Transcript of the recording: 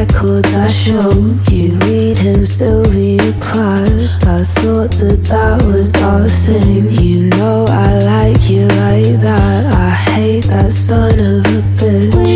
records I show you. Read him Sylvia Plath. I thought that that was our thing. You know I like you like that. I hate that son of a bitch.